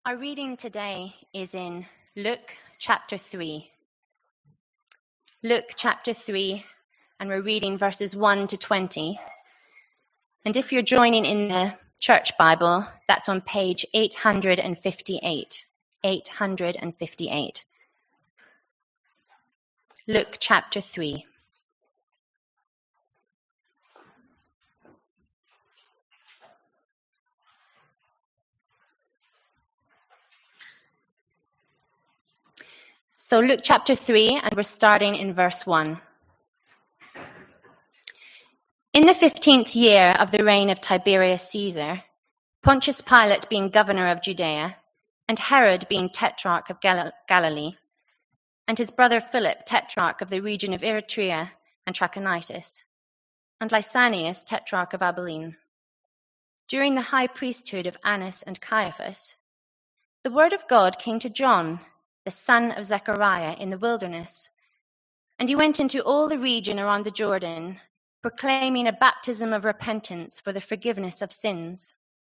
Our reading today is in Luke chapter 3. Luke chapter 3, and we're reading verses 1 to 20. And if you're joining in the church Bible, that's on page 858. 858. Luke chapter 3. So Luke chapter 3, and we're starting in verse 1. In the 15th year of the reign of Tiberius Caesar, Pontius Pilate being governor of Judea, and Herod being tetrarch of Galilee, and his brother Philip tetrarch of the region of Eritrea and Trachonitis, and Lysanias tetrarch of Abilene, during the high priesthood of Annas and Caiaphas, the word of God came to John, the son of Zechariah, in the wilderness. And he went into all the region around the Jordan, proclaiming a baptism of repentance for the forgiveness of sins.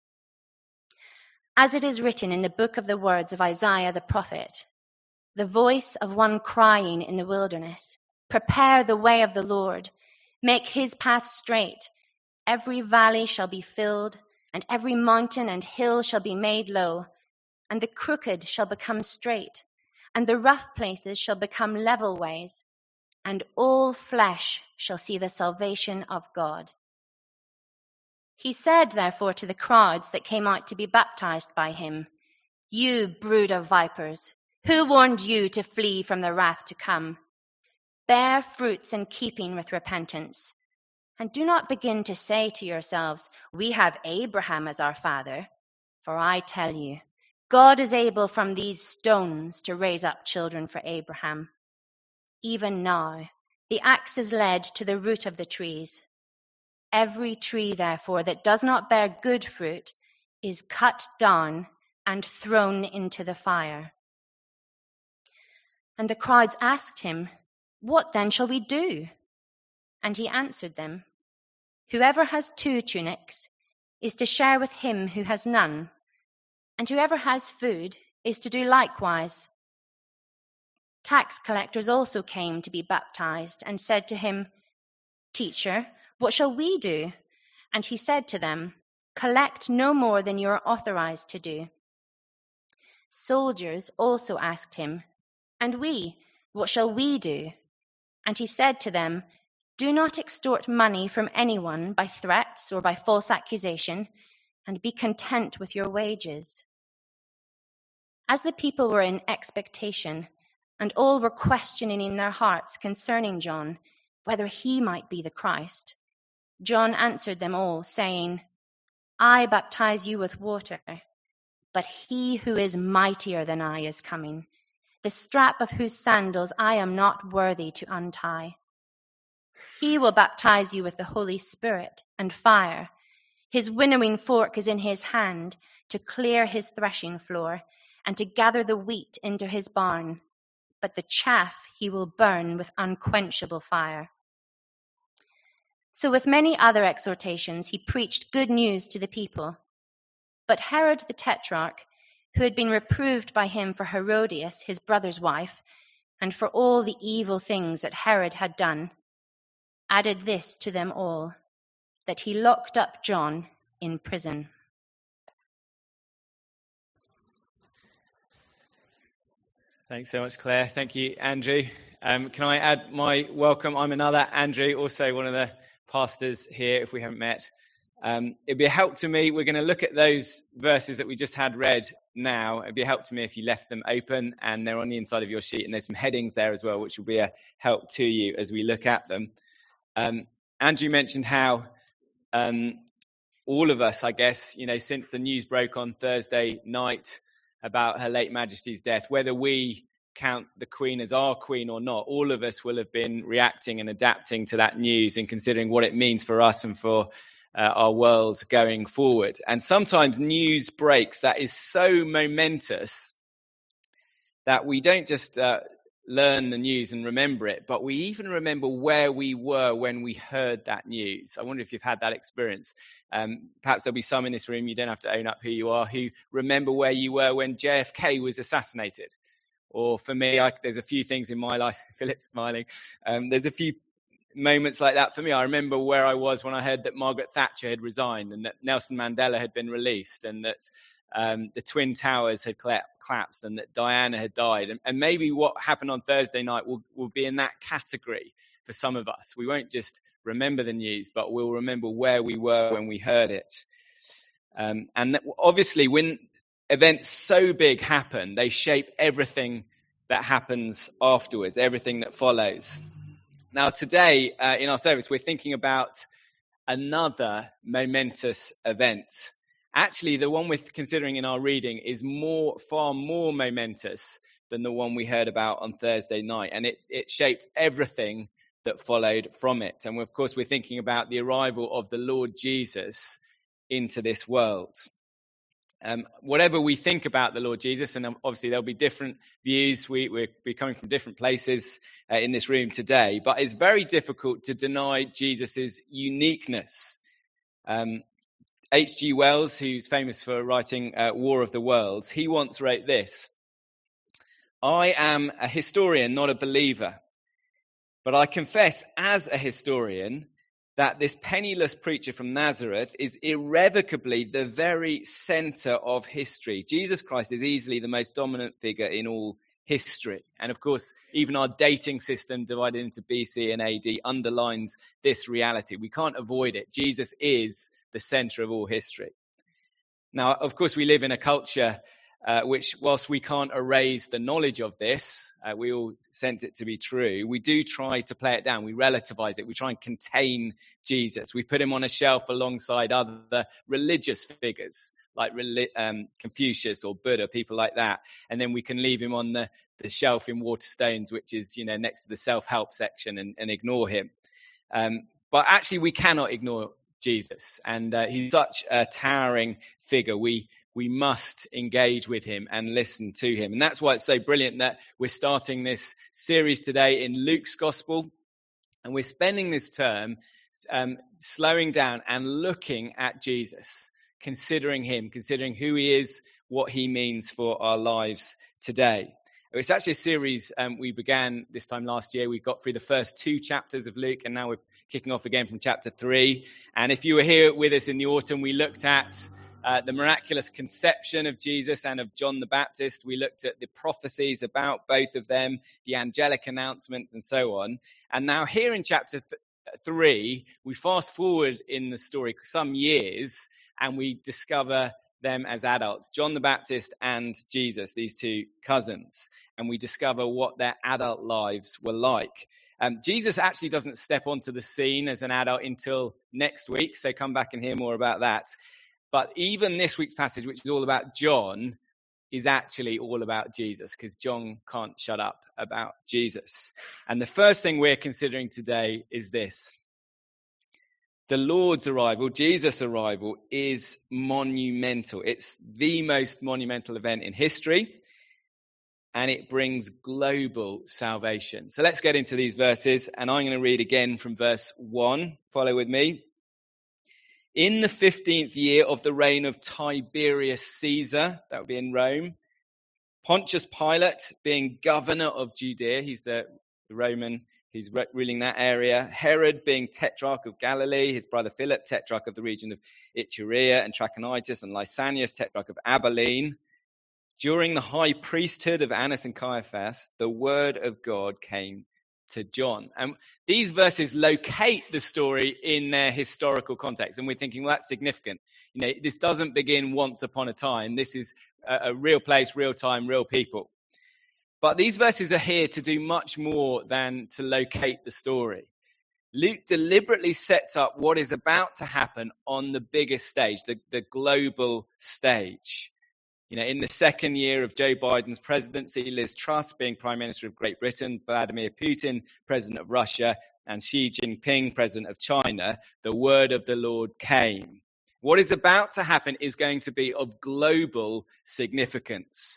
As it is written in the book of the words of Isaiah the prophet, the voice of one crying in the wilderness, prepare the way of the Lord, make his path straight. Every valley shall be filled, and every mountain and hill shall be made low, and the crooked shall become straight, and the rough places shall become level ways, and all flesh shall see the salvation of God. He said, therefore, to the crowds that came out to be baptized by him, "You brood of vipers, who warned you to flee from the wrath to come? Bear fruits in keeping with repentance, and do not begin to say to yourselves, 'We have Abraham as our father.' For I tell you, God is able from these stones to raise up children for Abraham. Even now, the axe is laid to the root of the trees. Every tree, therefore, that does not bear good fruit is cut down and thrown into the fire." And the crowds asked him, "What then shall we do?" And he answered them, "Whoever has 2 tunics is to share with him who has none, and whoever has food is to do likewise." Tax collectors also came to be baptized and said to him, "Teacher, what shall we do?" And he said to them, "Collect no more than you are authorized to do." Soldiers also asked him, "And we, what shall we do?" And he said to them, "Do not extort money from anyone by threats or by false accusation, and be content with your wages." As the people were in expectation, and all were questioning in their hearts concerning John, whether he might be the Christ, John answered them all, saying, "I baptize you with water, but he who is mightier than I is coming, the strap of whose sandals I am not worthy to untie. He will baptize you with the Holy Spirit and fire. His winnowing fork is in his hand to clear his threshing floor and to gather the wheat into his barn, but the chaff he will burn with unquenchable fire." So with many other exhortations he preached good news to the people. But Herod the Tetrarch, who had been reproved by him for Herodias, his brother's wife, and for all the evil things that Herod had done, added this to them all, that he locked up John in prison. Thanks so much, Claire. Thank you, Andrew. Can I add my welcome? I'm another Andrew, also one of the pastors here, if we haven't met. It'd be a help to me. We're going to look at those verses that we just had read now. It'd be a help to me if you left them open, and they're on the inside of your sheet, and there's some headings there as well, which will be a help to you as we look at them. Andrew mentioned how all of us, I guess, since the news broke on Thursday night about Her late Majesty's death, whether we count the Queen as our Queen or not, all of us will have been reacting and adapting to that news and considering what it means for us and for our world going forward. And sometimes news breaks that is so momentous that we don't just learn the news and remember it, but we even remember where we were when we heard that news. I wonder if you've had that experience. Perhaps there'll be some in this room, you don't have to own up who you are, who remember where you were when JFK was assassinated. Or for me, there's a few things in my life, Philip's smiling, there's a few moments like that for me. I remember where I was when I heard that Margaret Thatcher had resigned and that Nelson Mandela had been released and that the Twin Towers had collapsed and that Diana had died. And maybe what happened on Thursday night will be in that category for some of us. We won't just remember the news, but we'll remember where we were when we heard it. And that obviously when events so big happen, they shape everything that happens afterwards, everything that follows. Now today in our service, we're thinking about another momentous event. Actually, the one we're considering in our reading is far more momentous than the one we heard about on Thursday night. And it shaped everything that followed from it. And of course, we're thinking about the arrival of the Lord Jesus into this world. Whatever we think about the Lord Jesus, and obviously there'll be different views, we're coming from different places in this room today, but it's very difficult to deny Jesus's uniqueness. H.G. Wells, who's famous for writing War of the Worlds, he once wrote this: "I am a historian, not a believer, but I confess as a historian that this penniless preacher from Nazareth is irrevocably the very center of history. Jesus Christ is easily the most dominant figure in all history." And of course, even our dating system divided into BC and AD underlines this reality. We can't avoid it. Jesus is the center of all history. Now, of course, we live in a culture which, whilst we can't erase the knowledge of this, we all sense it to be true, we do try to play it down. We relativize it. We try and contain Jesus. We put him on a shelf alongside other religious figures like Confucius or Buddha, people like that. And then we can leave him on the shelf in Waterstones, which is, next to the self-help section, and ignore him. But actually, we cannot ignore Jesus. And he's such a towering figure. We must engage with him and listen to him. And that's why it's so brilliant that we're starting this series today in Luke's Gospel. And we're spending this term slowing down and looking at Jesus, considering him, considering who he is, what he means for our lives today. It's actually a series we began this time last year. We got through the first 2 chapters of Luke, and now we're kicking off again from chapter 3. And if you were here with us in the autumn, we looked at the miraculous conception of Jesus and of John the Baptist. We looked at the prophecies about both of them, the angelic announcements, and so on. And now here in chapter 3, we fast forward in the story some years, and we discover them as adults, John the Baptist and Jesus, these 2 cousins. And we discover what their adult lives were like. Jesus actually doesn't step onto the scene as an adult until next week, so come back and hear more about that. But even this week's passage, which is all about John, is actually all about Jesus, because John can't shut up about Jesus. And the first thing we're considering today is this: the Lord's arrival, Jesus' arrival, is monumental. It's the most monumental event in history, and it brings global salvation. So let's get into these verses, and I'm going to read again from verse 1. Follow with me. In the 15th year of the reign of Tiberius Caesar, that would be in Rome, Pontius Pilate being governor of Judea, he's the Roman, he's ruling that area. Herod being tetrarch of Galilee, his brother Philip, tetrarch of the region of Iturea and Trachonitis, and Lysanias, tetrarch of Abilene. During the high priesthood of Annas and Caiaphas, the word of God came to John. And these verses locate the story in their historical context. And we're thinking, well, that's significant. This doesn't begin once upon a time. This is a real place, real time, real people. But these verses are here to do much more than to locate the story. Luke deliberately sets up what is about to happen on the biggest stage, the global stage. In the second year of Joe Biden's presidency, Liz Truss being Prime Minister of Great Britain, Vladimir Putin, President of Russia, and Xi Jinping, President of China, the word of the Lord came. What is about to happen is going to be of global significance.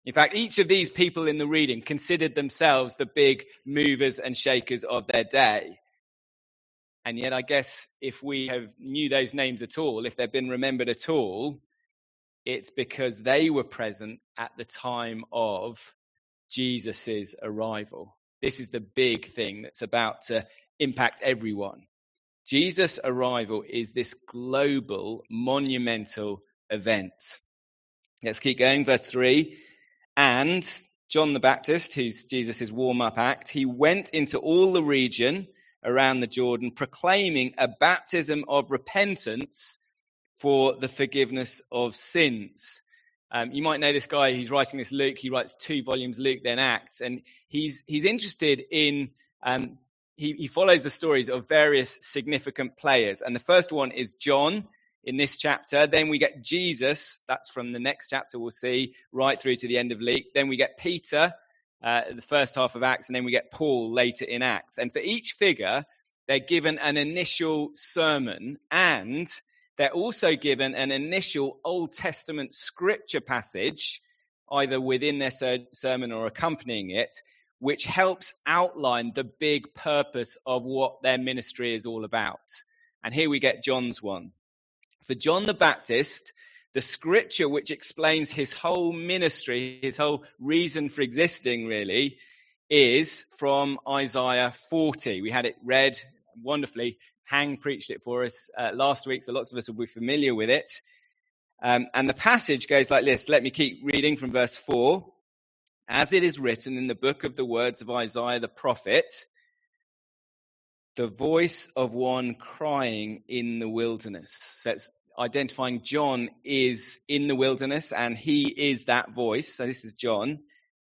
In fact, each of these people in the reading considered themselves the big movers and shakers of their day. And yet, I guess if we have knew those names at all, if they've been remembered at all, it's because they were present at the time of Jesus's arrival. This is the big thing that's about to impact everyone. Jesus' arrival is this global, monumental event. Let's keep going. Verse 3. And John the Baptist, who's Jesus' warm-up act, he went into all the region around the Jordan, proclaiming a baptism of repentance for the forgiveness of sins. You might know this guy. He's writing this Luke. He writes 2 volumes, Luke, then Acts. And he's interested in, he follows the stories of various significant players. And the first one is John in this chapter. Then we get Jesus. That's from the next chapter we'll see, right through to the end of Luke. Then we get Peter, the first half of Acts. And then we get Paul later in Acts. And for each figure, they're given an initial sermon, and they're also given an initial Old Testament scripture passage, either within their sermon or accompanying it, which helps outline the big purpose of what their ministry is all about. And here we get John's one. For John the Baptist, the scripture which explains his whole ministry, his whole reason for existing really, is from Isaiah 40. We had it read wonderfully. Hang preached it for us last week, so lots of us will be familiar with it. And the passage goes like this. Let me keep reading from verse 4. As it is written in the book of the words of Isaiah the prophet, the voice of one crying in the wilderness. So it's identifying John is in the wilderness, and he is that voice. So this is John.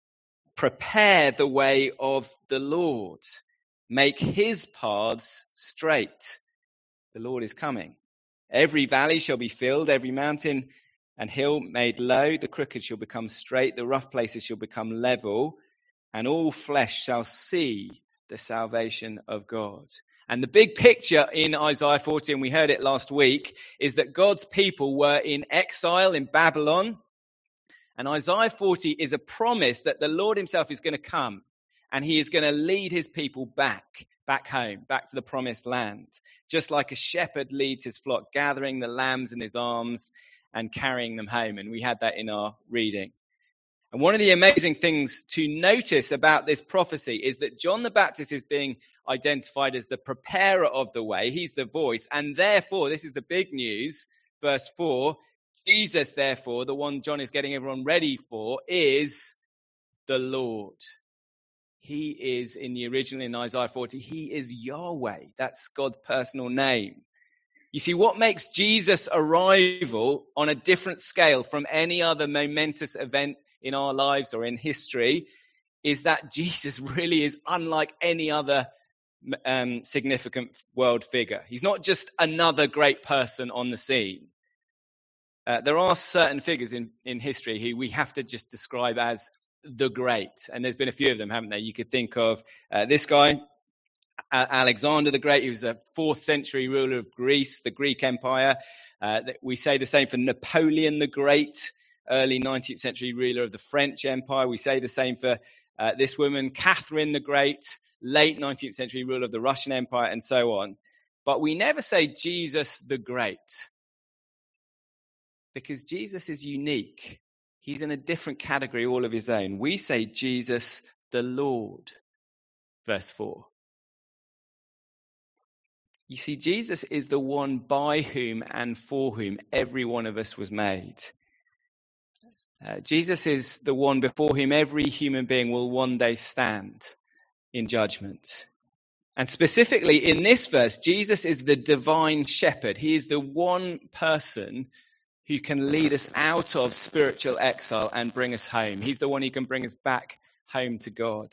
Prepare the way of the Lord. Make his paths straight. The Lord is coming. Every valley shall be filled, every mountain and hill made low. The crooked shall become straight, the rough places shall become level, and all flesh shall see the salvation of God. And the big picture in Isaiah 40, and we heard it last week, is that God's people were in exile in Babylon. And Isaiah 40 is a promise that the Lord himself is going to come. And he is going to lead his people back home, back to the promised land. Just like a shepherd leads his flock, gathering the lambs in his arms and carrying them home. And we had that in our reading. And one of the amazing things to notice about this prophecy is that John the Baptist is being identified as the preparer of the way. He's the voice. And therefore, this is the big news, verse 4, Jesus, therefore, the one John is getting everyone ready for, is the Lord. He is, in the original in Isaiah 40, he is Yahweh. That's God's personal name. You see, what makes Jesus' arrival on a different scale from any other momentous event in our lives or in history is that Jesus really is unlike any other significant world figure. He's not just another great person on the scene. There are certain figures in history who we have to just describe as the great. And there's been a few of them, haven't there? You could think of this guy, Alexander the Great. He was a 4th century ruler of Greece, the Greek Empire. We say the same for Napoleon the Great, early 19th century ruler of the French Empire. We say the same for this woman, Catherine the Great, late 19th century ruler of the Russian Empire, and so on. But we never say Jesus the Great, because Jesus is unique. He's in a different category all of his own. We say Jesus the Lord, verse 4. You see, Jesus is the one by whom and for whom every one of us was made. Jesus is the one before whom every human being will one day stand in judgment. And specifically in this verse, Jesus is the divine shepherd. He is the one person who can lead us out of spiritual exile and bring us home. He's the one who can bring us back home to God.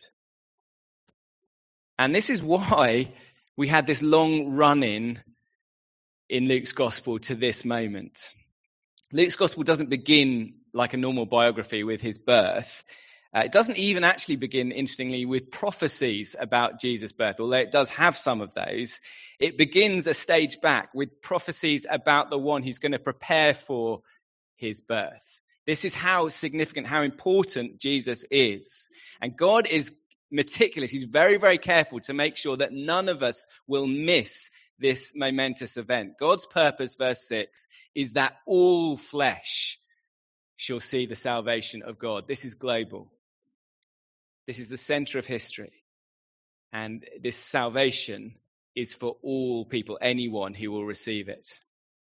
And this is why we had this long run-in Luke's gospel to this moment. Luke's gospel doesn't begin like a normal biography with his birth. It doesn't even actually begin, interestingly, with prophecies about Jesus' birth, although it does have some of those. It begins a stage back with prophecies about the one who's going to prepare for his birth. This is how significant, how important Jesus is. And God is meticulous. He's very, very careful to make sure that none of us will miss this momentous event. God's purpose, verse 6, is that all flesh shall see the salvation of God. This is global. This is the center of history. And this salvation is for all people, anyone who will receive it.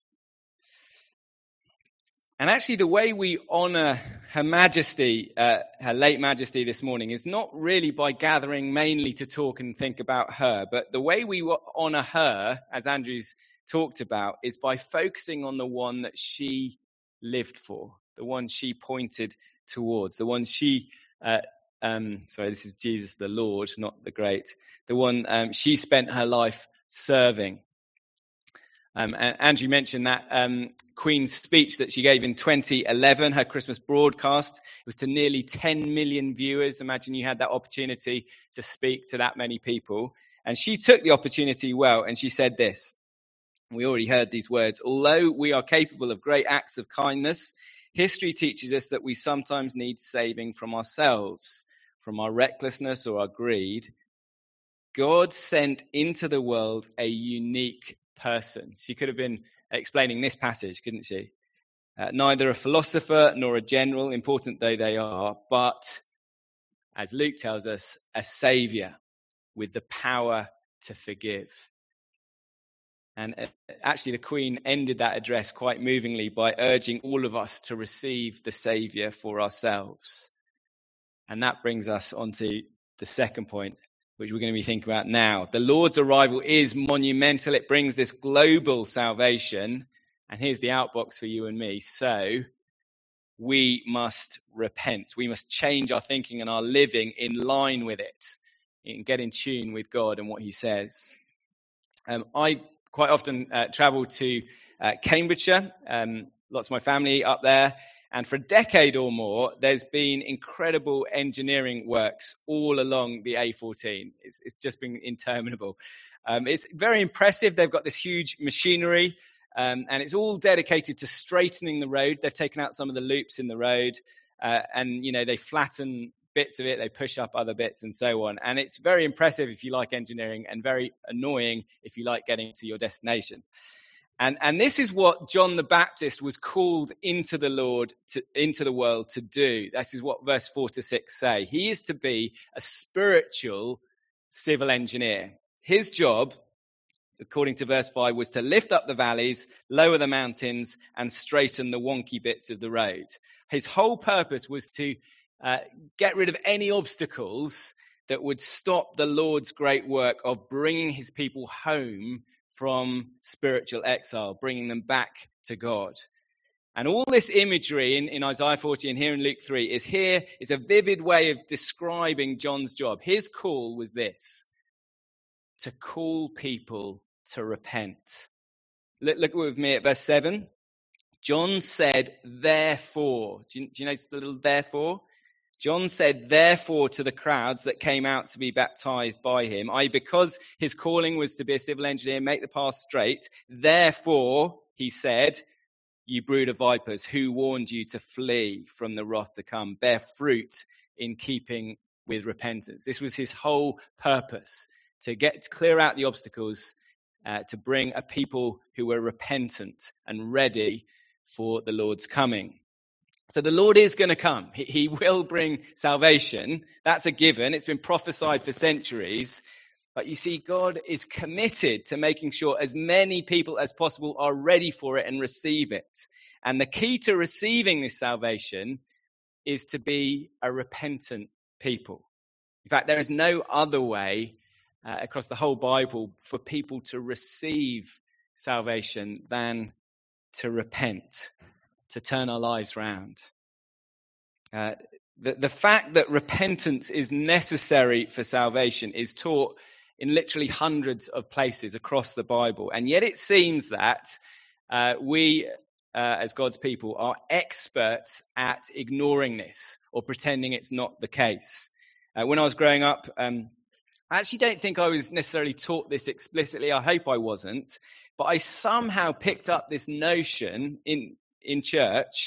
And actually, the way we honor Her Majesty, Her late Majesty this morning, is not really by gathering mainly to talk and think about her, but the way we honor her, as Andrew's talked about, is by focusing on the one that she lived for, the one she pointed towards, the one she, this is Jesus the Lord, not the Great, the one she spent her life serving. Andrew mentioned that Queen's speech that she gave in 2011, her Christmas broadcast. It was to nearly 10 million viewers. Imagine you had that opportunity to speak to that many people. And she took the opportunity well, and she said this. We already heard these words. Although we are capable of great acts of kindness, history teaches us that we sometimes need saving from ourselves, from our recklessness or our greed. God sent into the world a unique person. She could have been explaining this passage, couldn't she? Neither a philosopher nor a general, important though they are, but, as Luke tells us, a saviour with the power to forgive. And actually the Queen ended that address quite movingly by urging all of us to receive the saviour for ourselves. And that brings us on to the second point, which we're going to be thinking about now. The Lord's arrival is monumental. It brings this global salvation. And here's the outbox for you and me. So we must repent. We must change our thinking and our living in line with it, and get in tune with God and what he says. I quite often travel to Cambridgeshire. Lots of my family up there. And for a decade or more, there's been incredible engineering works all along the A14. It's just been interminable. It's very impressive. They've got this huge machinery, and it's all dedicated to straightening the road. They've taken out some of the loops in the road, and they flatten bits of it. They push up other bits and so on. And it's very impressive if you like engineering, and very annoying if you like getting to your destination. And this is what John the Baptist was called into the world to do. This is what verse 4-6 say. He is to be a spiritual civil engineer. His job, according to verse 5, was to lift up the valleys, lower the mountains, and straighten the wonky bits of the road. His whole purpose was to get rid of any obstacles that would stop the Lord's great work of bringing his people home from spiritual exile, bringing them back to God. And all this imagery in Isaiah 40 and here in Luke 3 is a vivid way of describing John's job. His call was this: to call people to repent. Look with me at verse 7. John said, therefore. Do you notice the little therefore? John said, therefore, to the crowds that came out to be baptized by him, because his calling was to be a civil engineer, make the path straight. Therefore, he said, you brood of vipers, who warned you to flee from the wrath to come? Bear fruit in keeping with repentance. This was his whole purpose, to clear out the obstacles, to bring a people who were repentant and ready for the Lord's coming. So the Lord is going to come. He will bring salvation. That's a given. It's been prophesied for centuries. But you see, God is committed to making sure as many people as possible are ready for it and receive it. And the key to receiving this salvation is to be a repentant people. In fact, there is no other way across the whole Bible for people to receive salvation than to repent, to turn our lives round. The fact that repentance is necessary for salvation is taught in literally hundreds of places across the Bible. And yet it seems that we, as God's people, are experts at ignoring this or pretending it's not the case. When I was growing up, I actually don't think I was necessarily taught this explicitly. I hope I wasn't. But I somehow picked up this notion in church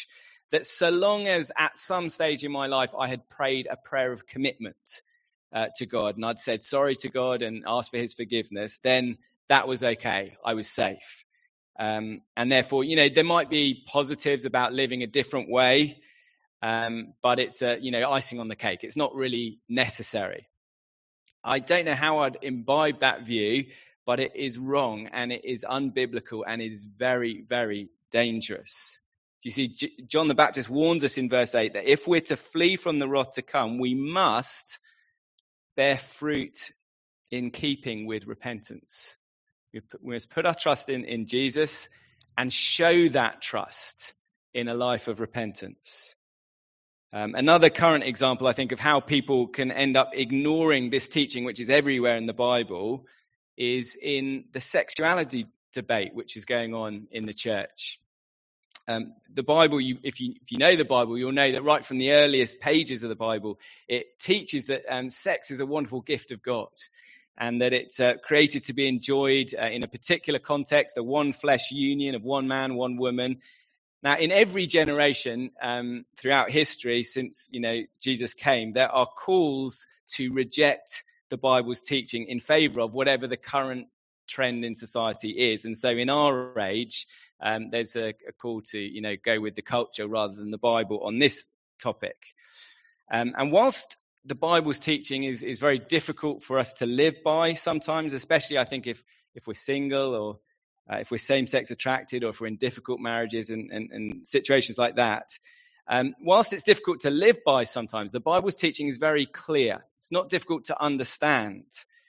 that so long as at some stage in my life I had prayed a prayer of commitment to God, and I'd said sorry to God and asked for his forgiveness, then that was okay. I was safe. And therefore, there might be positives about living a different way, but it's icing on the cake. It's not really necessary. I don't know how I'd imbibe that view, but it is wrong and it is unbiblical and it is very, very dangerous. You see, John the Baptist warns us in verse 8 that if we're to flee from the wrath to come, we must bear fruit in keeping with repentance. We must put our trust in Jesus and show that trust in a life of repentance. Another current example, I think, of how people can end up ignoring this teaching, which is everywhere in the Bible, is in the sexuality debate which is going on in the church. The Bible, if you know the Bible, you'll know that right from the earliest pages of the Bible, it teaches that sex is a wonderful gift of God, and that it's created to be enjoyed in a particular context, a one flesh union of one man, one woman. Now, in every generation throughout history, since Jesus came, there are calls to reject the Bible's teaching in favour of whatever the current trend in society is. And so, in our age, there's a call to go with the culture rather than the Bible on this topic. And whilst the Bible's teaching is very difficult for us to live by sometimes, especially I think if we're single or if we're same-sex attracted, or if we're in difficult marriages and situations like that. Whilst it's difficult to live by sometimes, the Bible's teaching is very clear. It's not difficult to understand.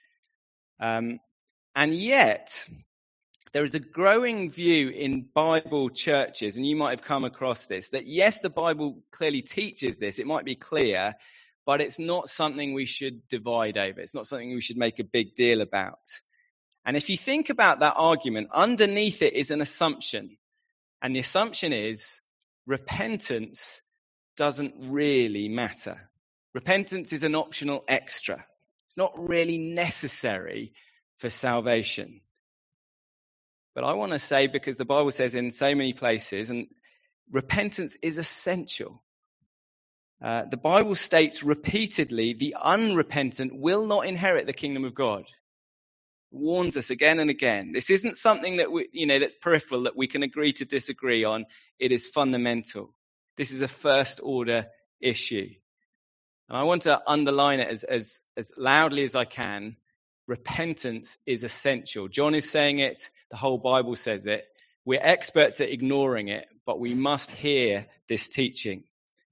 And yet, there is a growing view in Bible churches, and you might have come across this, that yes, the Bible clearly teaches this. It might be clear, but it's not something we should divide over. It's not something we should make a big deal about. And if you think about that argument, underneath it is an assumption. And the assumption is repentance doesn't really matter. Repentance is an optional extra. It's not really necessary for salvation. But I want to say, because the Bible says in so many places, and repentance is essential. The Bible states repeatedly, the unrepentant will not inherit the kingdom of God. Warns us again and again. This isn't something that that's peripheral, that we can agree to disagree on. It is fundamental. This is a first order issue. And I want to underline it as loudly as I can. Repentance is essential. John is saying it. The whole Bible says it. We're experts at ignoring it, but we must hear this teaching.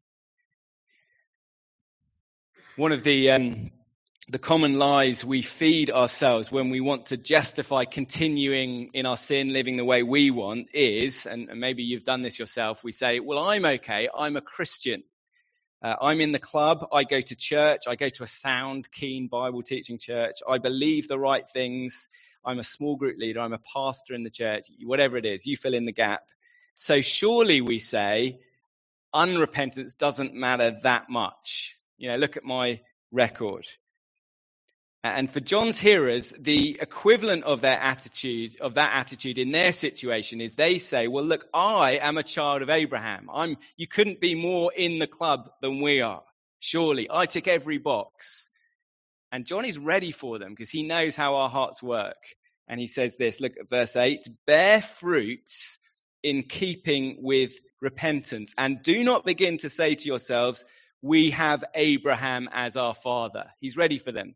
One of the common lies we feed ourselves when we want to justify continuing in our sin, living the way we want is, and maybe you've done this yourself, we say, well, I'm okay, I'm a Christian. I'm in the club, I go to church, I go to a sound, keen Bible teaching church, I believe the right things, I'm a small group leader, I'm a pastor in the church, whatever it is, you fill in the gap. So surely we say, unrepentance doesn't matter that much. Look at my record. And for John's hearers, the equivalent of that attitude in their situation is they say, well, look, I am a child of Abraham. You couldn't be more in the club than we are. Surely, I tick every box. And John is ready for them because he knows how our hearts work. And he says this, look at verse 8, bear fruits in keeping with repentance. And do not begin to say to yourselves, we have Abraham as our father. He's ready for them.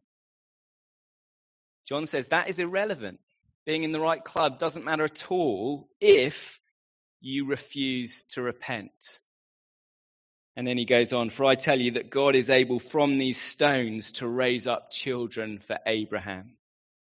John says that is irrelevant. Being in the right club doesn't matter at all if you refuse to repent. And then he goes on, for I tell you that God is able from these stones to raise up children for Abraham.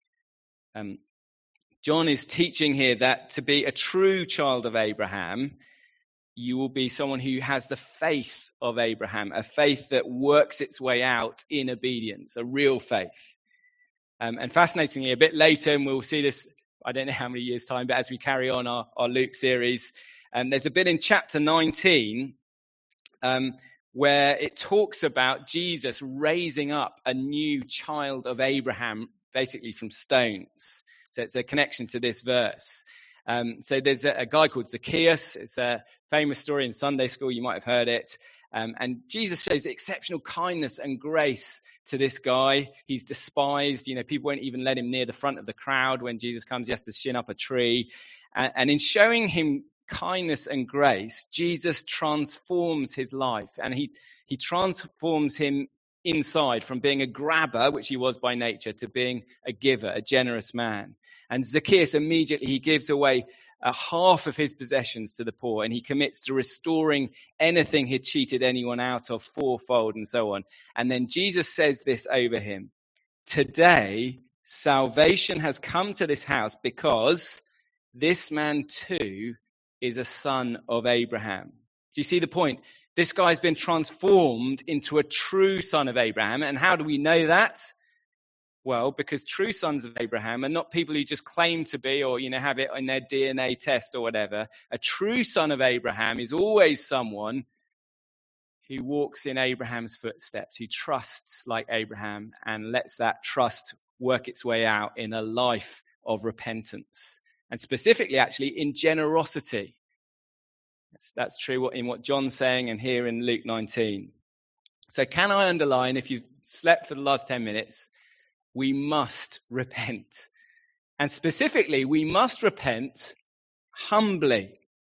John is teaching here that to be a true child of Abraham, you will be someone who has the faith of Abraham, a faith that works its way out in obedience, a real faith. And fascinatingly, a bit later, and we'll see this, I don't know how many years' time, but as we carry on our Luke series, there's a bit in chapter 19 where it talks about Jesus raising up a new child of Abraham, basically from stones. So it's a connection to this verse. So there's a guy called Zacchaeus. It's a famous story in Sunday school. You might have heard it. And Jesus shows exceptional kindness and grace to this guy. He's despised. People won't even let him near the front of the crowd. When Jesus comes, he has to shin up a tree. And in showing him kindness and grace, Jesus transforms his life. And he transforms him inside from being a grabber, which he was by nature, to being a giver, a generous man. And Zacchaeus immediately, he gives away half of his possessions to the poor, and he commits to restoring anything he'd cheated anyone out of fourfold and so on. And then Jesus says this over him: today, salvation has come to this house because this man too is a son of Abraham. Do you see the point? This guy's been transformed into a true son of Abraham. And how do we know that? Well, because true sons of Abraham are not people who just claim to be or, have it in their DNA test or whatever. A true son of Abraham is always someone who walks in Abraham's footsteps, who trusts like Abraham and lets that trust work its way out in a life of repentance. And specifically, actually, in generosity. That's true in what John's saying and here in Luke 19. So can I underline, if you've slept for the last 10 minutes, we must repent. And specifically, we must repent humbly.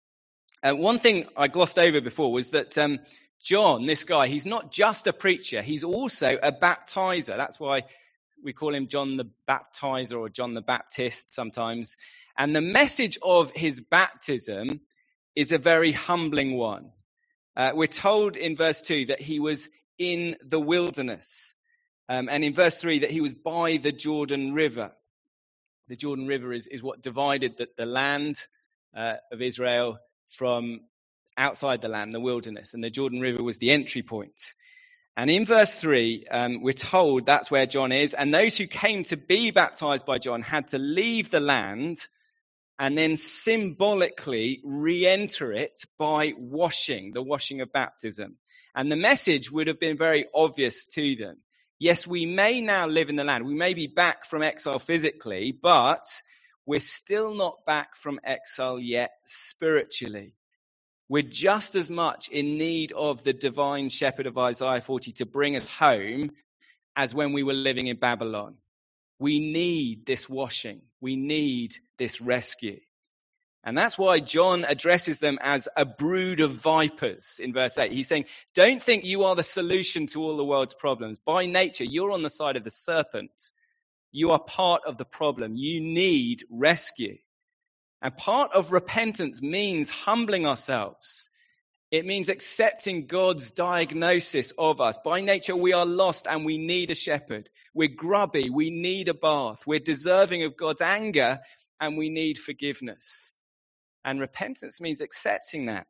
One thing I glossed over before was that John, this guy, he's not just a preacher, he's also a baptizer. That's why we call him John the Baptizer or John the Baptist sometimes. And the message of his baptism is a very humbling one. We're told in verse 2 that he was in the wilderness. And in verse 3 that he was by the Jordan River. The Jordan River is what divided the land of Israel from outside the land, the wilderness. And the Jordan River was the entry point. And in verse 3, we're told that's where John is. And those who came to be baptized by John had to leave the land and then symbolically re-enter it by washing, the washing of baptism. And the message would have been very obvious to them. Yes, we may now live in the land. We may be back from exile physically, but we're still not back from exile yet spiritually. We're just as much in need of the divine shepherd of Isaiah 40 to bring us home as when we were living in Babylon. We need this washing. We need this rescue. And that's why John addresses them as a brood of vipers in verse 8. He's saying, don't think you are the solution to all the world's problems. By nature, you're on the side of the serpent. You are part of the problem. You need rescue. And part of repentance means humbling ourselves. It means accepting God's diagnosis of us. By nature, we are lost and we need a shepherd. We're grubby. We need a bath. We're deserving of God's anger and we need forgiveness. And repentance means accepting that.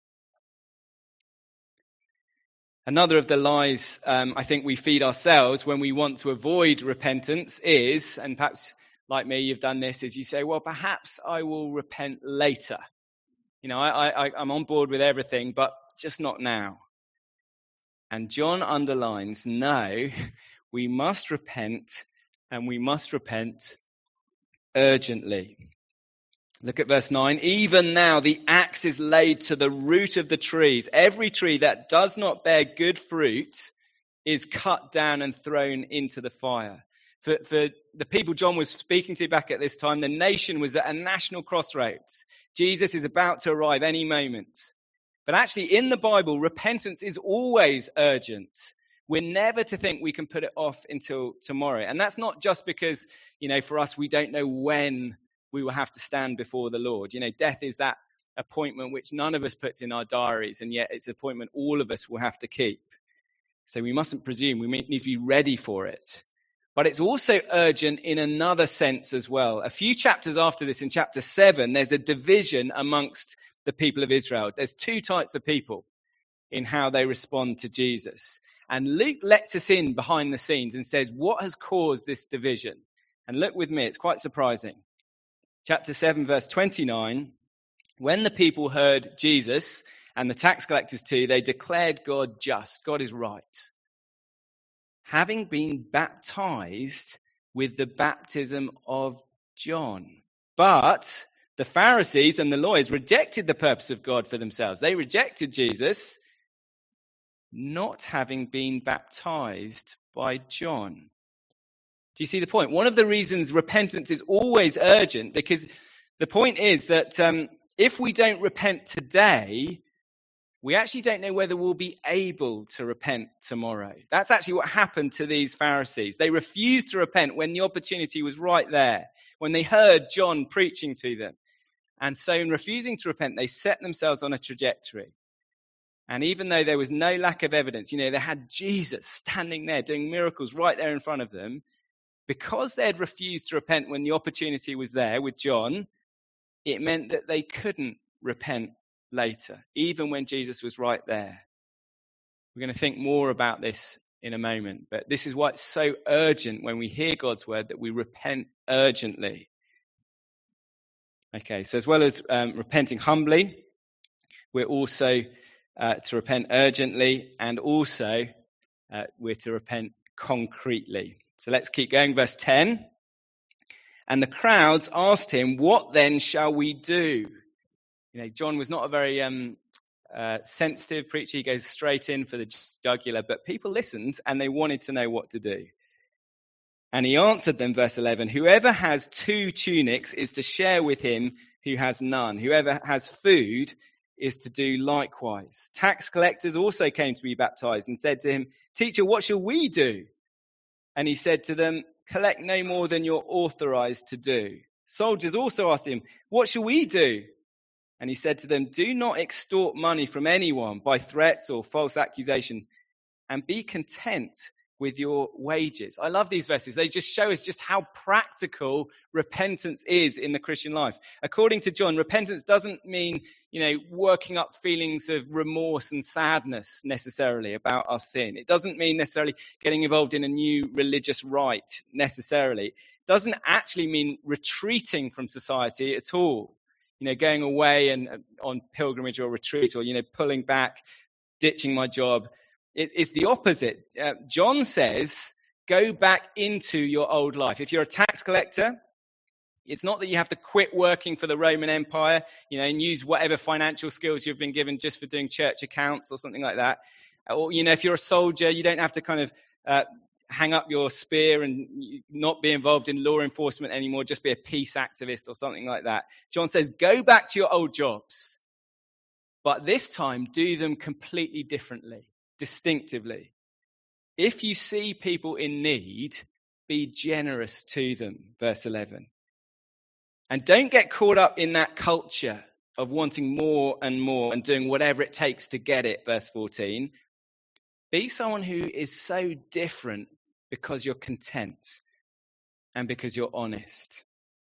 Another of the lies I think we feed ourselves when we want to avoid repentance is, and perhaps like me you've done this, is you say, well, perhaps I will repent later. I'm on board with everything, but just not now. And John underlines, no, we must repent, and we must repent urgently. Look at verse 9. Even now the axe is laid to the root of the trees. Every tree that does not bear good fruit is cut down and thrown into the fire. For the people John was speaking to back at this time, the nation was at a national crossroads. Jesus is about to arrive any moment. But actually in the Bible, repentance is always urgent. We're never to think we can put it off until tomorrow. And that's not just because, for us, we don't know when we will have to stand before the Lord. Death is that appointment which none of us puts in our diaries, and yet it's an appointment all of us will have to keep. So we mustn't presume. We need to be ready for it. But it's also urgent in another sense as well. A few chapters after this, in chapter 7, there's a division amongst the people of Israel. There's two types of people in how they respond to Jesus. And Luke lets us in behind the scenes and says, what has caused this division? And look with me, it's quite surprising. Chapter 7, verse 29, when the people heard Jesus, and the tax collectors too, they declared God just. God is right. Having been baptized with the baptism of John. But The Pharisees and the lawyers rejected the purpose of God for themselves. They rejected Jesus, not having been baptized by John. Do you see the point? One of the reasons repentance is always urgent, because the point is that if we don't repent today, we actually don't know whether we'll be able to repent tomorrow. That's actually what happened to these Pharisees. They refused to repent when the opportunity was right there, when they heard John preaching to them. And so in refusing to repent, they set themselves on a trajectory. And even though there was no lack of evidence, they had Jesus standing there doing miracles right there in front of them, because they had refused to repent when the opportunity was there with John, it meant that they couldn't repent later, even when Jesus was right there. We're going to think more about this in a moment, but this is why it's so urgent when we hear God's word that we repent urgently. Okay, so as well as repenting humbly, we're also to repent urgently, and also we're to repent concretely. So let's keep going. Verse 10. And the crowds asked him, "What then shall we do?" John was not a very sensitive preacher. He goes straight in for the jugular, but people listened and they wanted to know what to do. And he answered them, verse 11, "Whoever has 2 tunics is to share with him who has none. Whoever has food is to do likewise." Tax collectors also came to be baptized and said to him, "Teacher, what shall we do?" And he said to them, "Collect no more than you're authorized to do." Soldiers also asked him, "What shall we do?" And he said to them, "Do not extort money from anyone by threats or false accusation, and be content with your wages. I love these verses. They just show us just how practical repentance is in the Christian life. According to John, repentance doesn't mean, working up feelings of remorse and sadness necessarily about our sin. It doesn't mean necessarily getting involved in a new religious rite necessarily. It doesn't actually mean retreating from society at all. Going away and on pilgrimage or retreat, or, pulling back, ditching my job. It's the opposite. John says, go back into your old life. If you're a tax collector, it's not that you have to quit working for the Roman Empire, and use whatever financial skills you've been given just for doing church accounts or something like that. Or, if you're a soldier, you don't have to kind of hang up your spear and not be involved in law enforcement anymore, just be a peace activist or something like that. John says, go back to your old jobs, but this time do them completely differently, distinctively. If you see people in need, be generous to them, verse 11. And don't get caught up in that culture of wanting more and more and doing whatever it takes to get it, verse 14. Be someone who is so different because you're content and because you're honest.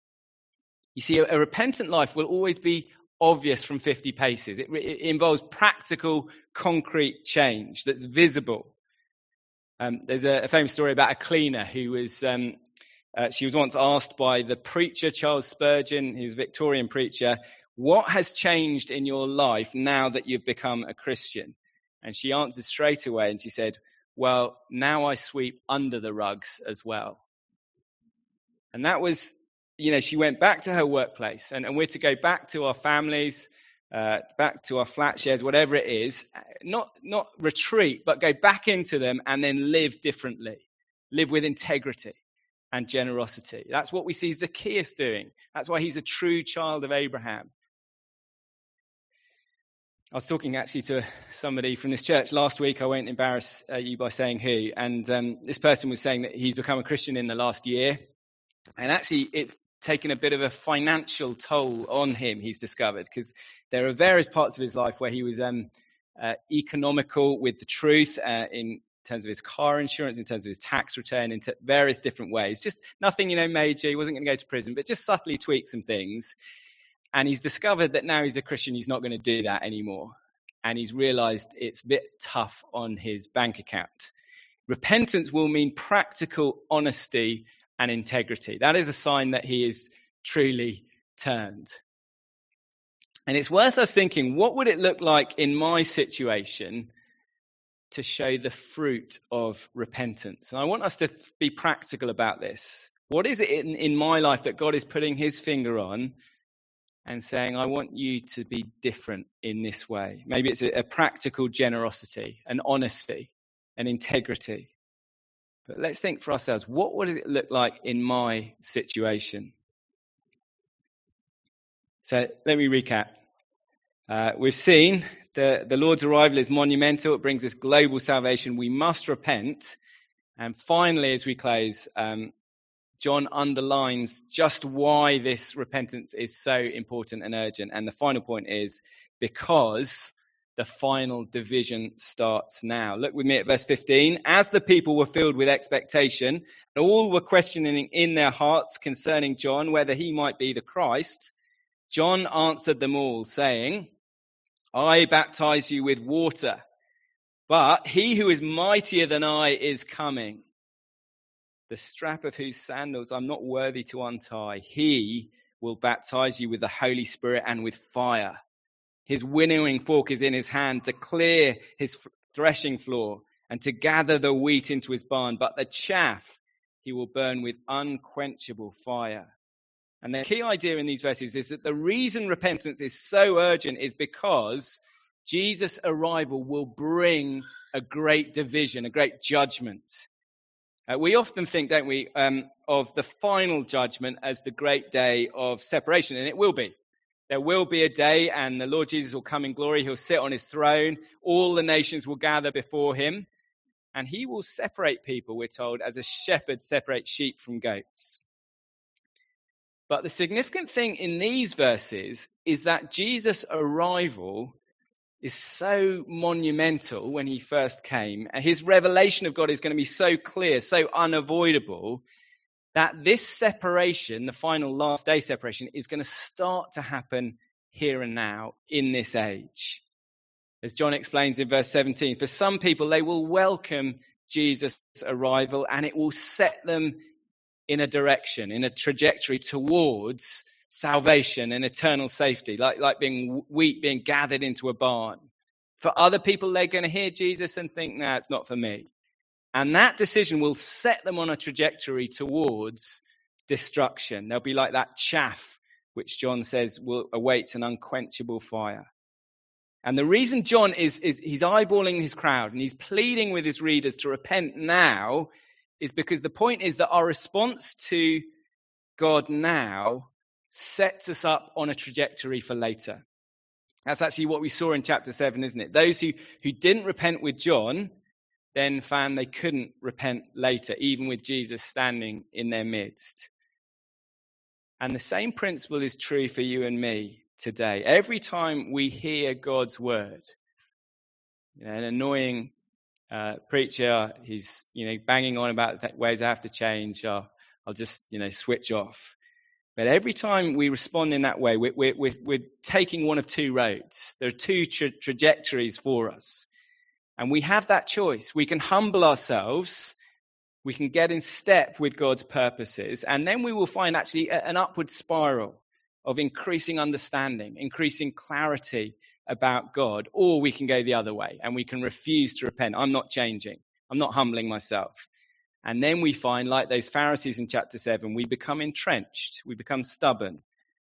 You see, a repentant life will always be obvious from 50 paces. It involves practical, concrete change that's visible. There's a famous story about a cleaner who was, she was once asked by the preacher, Charles Spurgeon, who's a Victorian preacher, "What has changed in your life now that you've become a Christian?" And she answered straight away and she said, "Well, now I sweep under the rugs as well." And that was, she went back to her workplace, and we're to go back to our families, back to our flat shares, whatever it is, not retreat, but go back into them and then live differently, live with integrity and generosity. That's what we see Zacchaeus doing. That's why he's a true child of Abraham. I was talking actually to somebody from this church last week. I won't embarrass you by saying who. And this person was saying that he's become a Christian in the last year. And actually, it's taken a bit of a financial toll on him, he's discovered, because there are various parts of his life where he was economical with the truth in terms of his car insurance, in terms of his tax return, in various different ways. Just nothing, major. He wasn't going to go to prison, but just subtly tweak some things. And he's discovered that now he's a Christian, he's not going to do that anymore. And he's realized it's a bit tough on his bank account. Repentance will mean practical honesty and integrity. That is a sign that he is truly turned. And it's worth us thinking, what would it look like in my situation to show the fruit of repentance? And I want us to be practical about this. What is it in my life that God is putting his finger on? and saying, I want you to be different in this way. Maybe it's a practical generosity, an honesty, an integrity. But let's think for ourselves, what would it look like in my situation? So let me recap. We've seen the Lord's arrival is monumental. It brings us global salvation. We must repent. And finally, as we close, John underlines just why this repentance is so important and urgent. And the final point is because the final division starts now. Look with me at verse 15. As the people were filled with expectation, and all were questioning in their hearts concerning John whether he might be the Christ, John answered them all, saying, I baptize you with water, but he who is mightier than I is coming, the strap of whose sandals I'm not worthy to untie. He will baptize you with the Holy Spirit and with fire. His winnowing fork is in his hand to clear his threshing floor and to gather the wheat into his barn, but the chaff he will burn with unquenchable fire. And the key idea in these verses is that the reason repentance is so urgent is because Jesus' arrival will bring a great division, a great judgment. We often think, don't we, of the final judgment as the great day of separation, and it will be. There will be a day and the Lord Jesus will come in glory. He'll sit on his throne. All the nations will gather before him. And he will separate people, we're told, as a shepherd separates sheep from goats. But the significant thing in these verses is that Jesus' arrival is so monumental when he first came. And his revelation of God is going to be so clear, so unavoidable, that this separation, the final last day separation, is going to start to happen here and now in this age. As John explains in verse 17, for some people, they will welcome Jesus' arrival and it will set them in a direction, in a trajectory towards salvation and eternal safety, like being wheat being gathered into a barn. For other people, they're going to hear Jesus and think, no, it's not for me. And that decision will set them on a trajectory towards destruction. They'll be like that chaff, which John says will await an unquenchable fire. And the reason John is he's eyeballing his crowd and he's pleading with his readers to repent now is because the point is that our response to God now sets us up on a trajectory for later. That's actually what we saw in chapter 7, isn't it? Those who didn't repent with John then found they couldn't repent later, even with Jesus standing in their midst. And the same principle is true for you and me today. Every time we hear God's word, an annoying preacher, he's banging on about ways I have to change, I'll just switch off. But every time we respond in that way, we're taking one of two roads. There are two trajectories for us. And we have that choice. We can humble ourselves. We can get in step with God's purposes. And then we will find actually an upward spiral of increasing understanding, increasing clarity about God. Or we can go the other way and we can refuse to repent. I'm not changing. I'm not humbling myself. And then we find, like those Pharisees in chapter 7, we become entrenched. We become stubborn.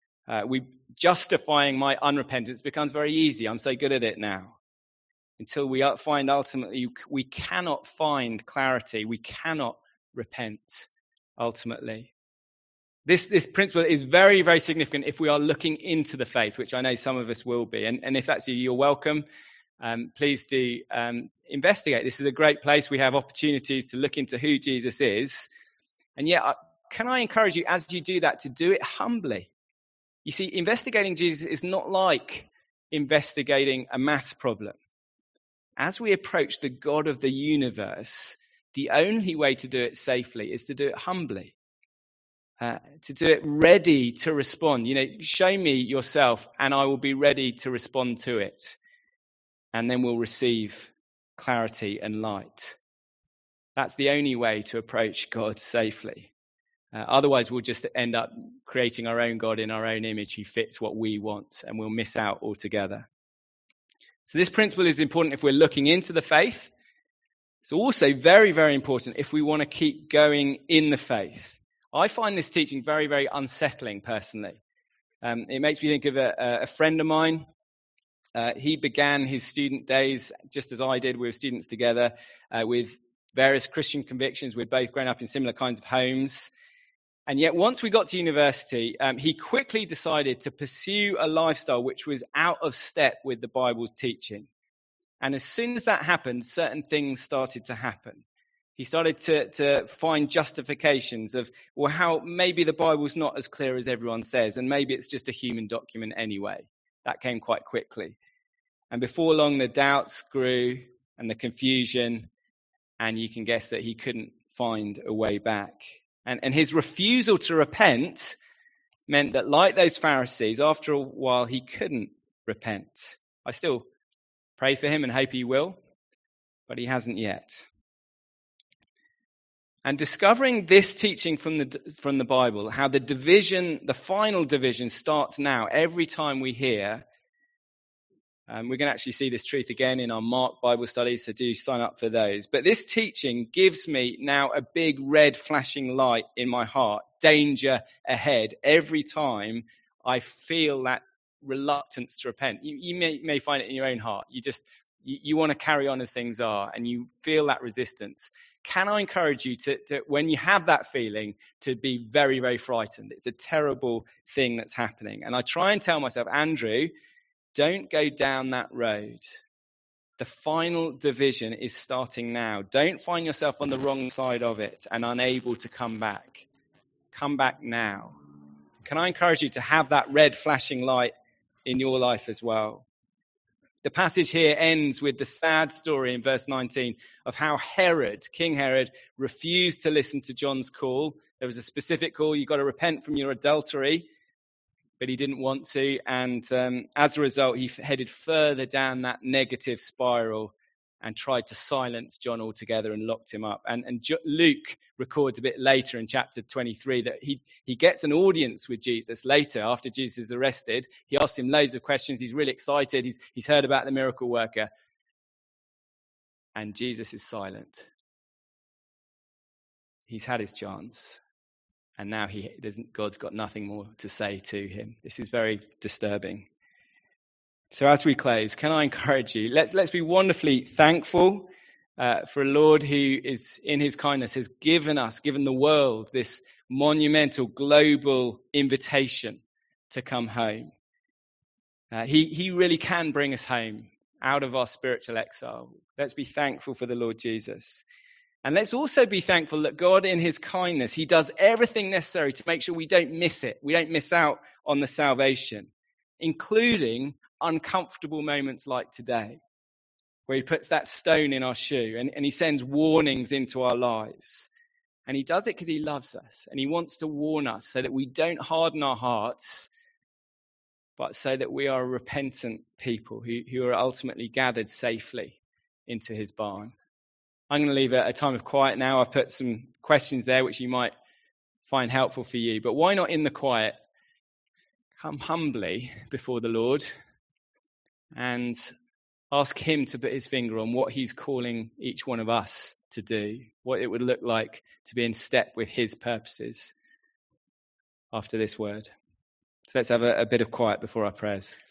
Justifying my unrepentance becomes very easy. I'm so good at it now. Until we find ultimately we cannot find clarity. We cannot repent ultimately. This principle is very, very significant if we are looking into the faith, which I know some of us will be. And if that's you, you're welcome. Please do investigate. This is a great place. We have opportunities to look into who Jesus is. And yet, can I encourage you as you do that to do it humbly? You see, investigating Jesus is not like investigating a maths problem. As we approach the God of the universe, the only way to do it safely is to do it humbly, to do it ready to respond. Show me yourself and I will be ready to respond to it. And then we'll receive clarity and light. That's the only way to approach God safely. Otherwise, we'll just end up creating our own God in our own image who fits what we want, and we'll miss out altogether. So this principle is important if we're looking into the faith. It's also very, very important if we want to keep going in the faith. I find this teaching very, very unsettling personally. It makes me think of a friend of mine. He began his student days just as I did. We were students together with various Christian convictions. We'd both grown up in similar kinds of homes. And yet once we got to university, he quickly decided to pursue a lifestyle which was out of step with the Bible's teaching. And as soon as that happened, certain things started to happen. He started to find justifications of, well, how maybe the Bible's not as clear as everyone says, and maybe it's just a human document anyway. That came quite quickly. And before long, the doubts grew and the confusion, and you can guess that he couldn't find a way back. And his refusal to repent meant that, like those Pharisees, after a while, he couldn't repent. I still pray for him and hope he will, but he hasn't yet. And discovering this teaching from the Bible, how the final division starts now, every time we hear, we're going to actually see this truth again in our Mark Bible studies, so do sign up for those. But this teaching gives me now a big red flashing light in my heart, danger ahead, every time I feel that reluctance to repent. You may find it in your own heart. You want to carry on as things are, and you feel that resistance. Can I encourage you to, when you have that feeling, to be very, very frightened? It's a terrible thing that's happening. And I try and tell myself, Andrew, don't go down that road. The final division is starting now. Don't find yourself on the wrong side of it and unable to come back. Come back now. Can I encourage you to have that red flashing light in your life as well? The passage here ends with the sad story in verse 19 of how King Herod, refused to listen to John's call. There was a specific call, you've got to repent from your adultery, but he didn't want to. And as a result, he headed further down that negative spiral and tried to silence John altogether and locked him up. And Luke records a bit later in chapter 23 that he gets an audience with Jesus later after Jesus is arrested. He asks him loads of questions. He's really excited. He's heard about the miracle worker. And Jesus is silent. He's had his chance. And now God's got nothing more to say to him. This is very disturbing. So as we close, can I encourage you, let's be wonderfully thankful for a Lord who is, in his kindness, has given the world this monumental global invitation to come home. He really can bring us home out of our spiritual exile. Let's be thankful for the Lord Jesus. And let's also be thankful that God, in his kindness, he does everything necessary to make sure we don't miss it. We don't miss out on the salvation, including uncomfortable moments like today, where he puts that stone in our shoe and he sends warnings into our lives. And he does it because he loves us and he wants to warn us so that we don't harden our hearts, but so that we are a repentant people who are ultimately gathered safely into his barn. I'm going to leave a time of quiet now. I've put some questions there which you might find helpful for you. But why not in the quiet? Come humbly before the Lord and ask him to put his finger on what he's calling each one of us to do, what it would look like to be in step with his purposes after this word. So let's have a bit of quiet before our prayers.